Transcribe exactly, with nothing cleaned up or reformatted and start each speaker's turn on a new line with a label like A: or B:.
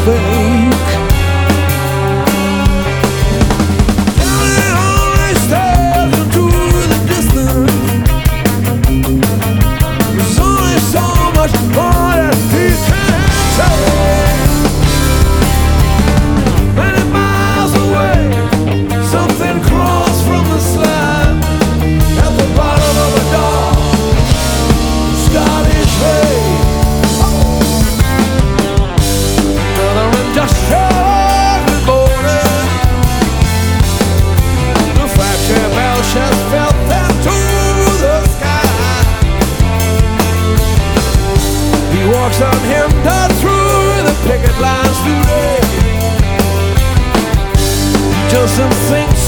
A: fake. Counting all these stars into the distance. There's only so much more that he can take. Many miles away, something crawls from the slab at the bottom of a dark Scottish lake. Another industrial remote. The factory bell just fell into the sky. He walks unhindered through the picket lines today. Just some things